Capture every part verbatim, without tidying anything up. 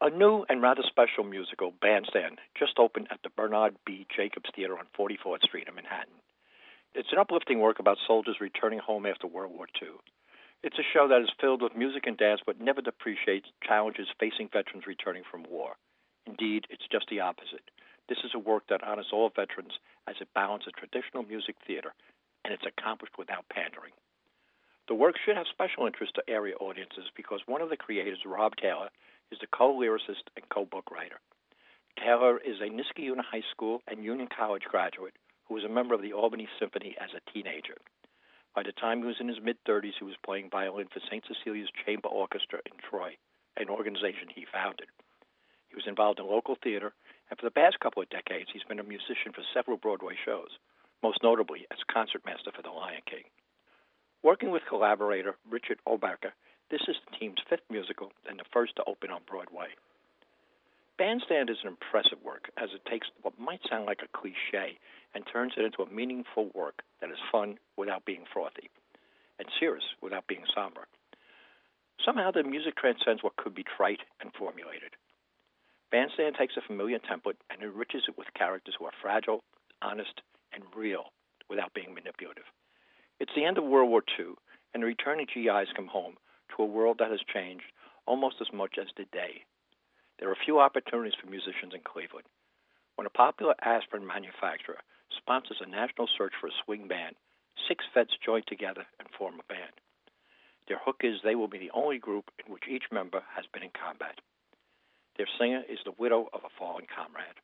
A new and rather special musical, Bandstand, just opened at the Bernard B. Jacobs Theater on forty-fourth Street in Manhattan. It's an uplifting work about soldiers returning home after World War Two. It's a show that is filled with music and dance but never depreciates challenges facing veterans returning from war. Indeed, it's just the opposite. This is a work that honors all veterans as it balances traditional music theater, and it's accomplished without pandering. The work should have special interest to area audiences because one of the creators, Rob Taylor, is the co-lyricist and co-book writer. Taylor is a Niskayuna High School and Union College graduate who was a member of the Albany Symphony as a teenager. By the time he was in his mid-thirties, he was playing violin for Saint Cecilia's Chamber Orchestra in Troy, an organization he founded. He was involved in local theater, and for the past couple of decades, he's been a musician for several Broadway shows, most notably as concertmaster for The Lion King. Working with collaborator Richard Oberker, this is the team's fifth musical and the first to open on Broadway. Bandstand is an impressive work, as it takes what might sound like a cliche and turns it into a meaningful work that is fun without being frothy, and serious without being somber. Somehow the music transcends what could be trite and formulated. Bandstand takes a familiar template and enriches it with characters who are fragile, honest, and real without being manipulative. It's the end of World War Two, and the returning G Is come home to a world that has changed almost as much as the day. There are few opportunities for musicians in Cleveland. When a popular aspirin manufacturer sponsors a national search for a swing band, six vets join together and form a band. Their hook is they will be the only group in which each member has been in combat. Their singer is the widow of a fallen comrade.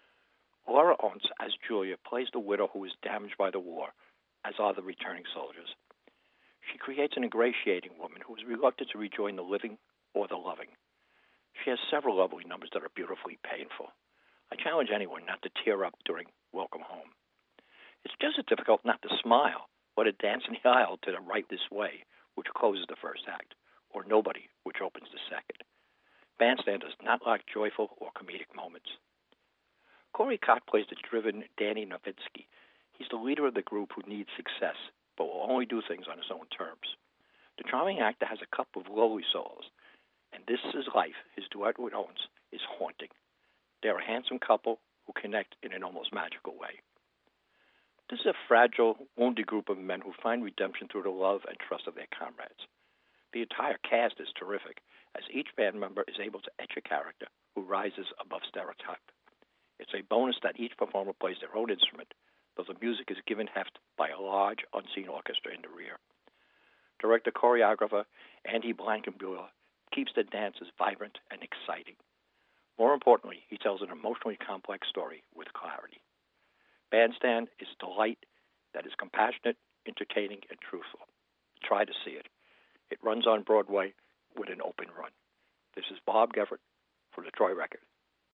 Laura Ontz, as Julia, plays the widow who is damaged by the war, as are the returning soldiers. She creates an ingratiating woman who is reluctant to rejoin the living or the loving. She has several lovely numbers that are beautifully painful. I challenge anyone not to tear up during Welcome Home. It's just as difficult not to smile or to dance in the aisle to the Right This Way, which closes the first act, or Nobody, which opens the second. Bandstand does not lack joyful or comedic moments. Corey Cott plays the driven Danny Novitsky. He's the leader of the group who needs success, but will only do things on his own terms. The charming actor has a couple of lowly souls, and This Is Life, his duet with Owens, is haunting. They're a handsome couple who connect in an almost magical way. This is a fragile, wounded group of men who find redemption through the love and trust of their comrades. The entire cast is terrific, as each band member is able to etch a character who rises above stereotype. It's a bonus that each performer plays their own instrument, though the music is given heft by a large, unseen orchestra in the rear. Director-choreographer Andy Blankenbuehler keeps the dances vibrant and exciting. More importantly, he tells an emotionally complex story with clarity. Bandstand is a delight that is compassionate, entertaining, and truthful. Try to see it. It runs on Broadway with an open run. This is Bob Geffert for the Troy Record.